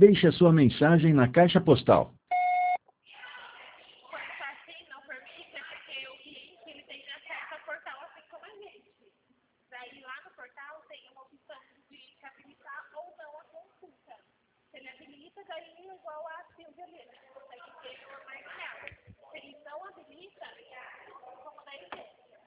deixe a sua mensagem na caixa postal. Quando está assim, não permite, é porque o cliente ele tem acesso ao portal assim como a gente. Daí lá no portal tem uma opção do cliente habilitar ou não a consulta. Se ele habilita, daí é igual a Silvia mesmo, consegue ter uma marginal.